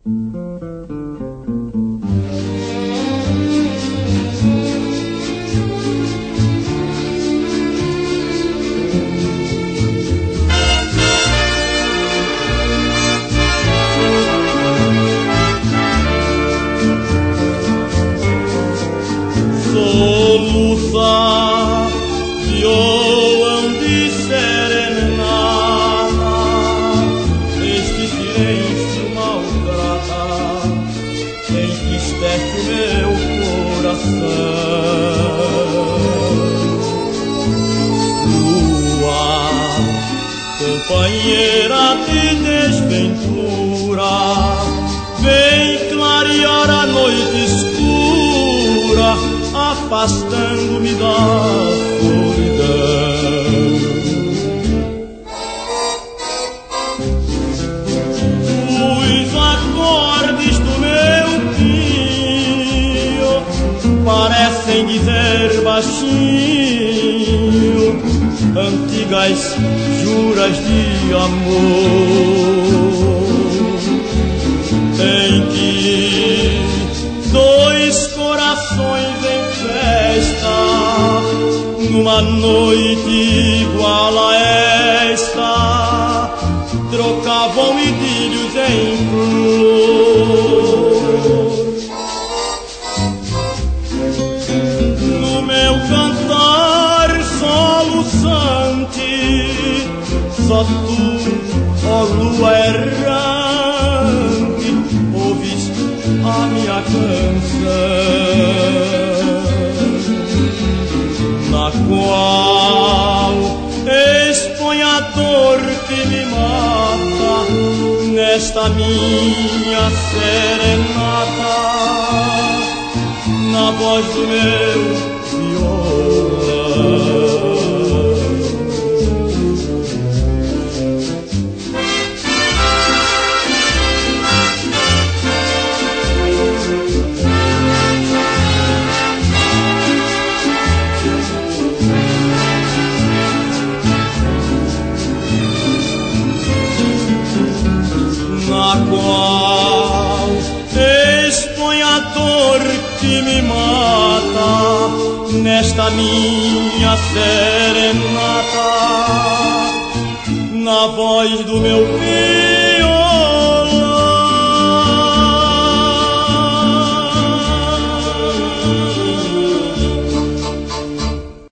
Soluça, violão de serenata, este silêncio maltrata, entristece o meu coração. Lua, companheira de desventura, vem clarear a noite escura, afastando-me da solidão. Os acordes do meu tio parecem dizer baixinho antigas juras de amor, em que dois corações em festa, numa noite igual a esta, trocavam idílios em flor. No meu cantar soluçante, só tu, ó lua errante, ouves a minha canção, na qual expõe a dor que me mata, nesta minha serenata, na voz do meu violão. Na qual expõe a dor que me mata, nesta minha serenata, na voz do meu filho.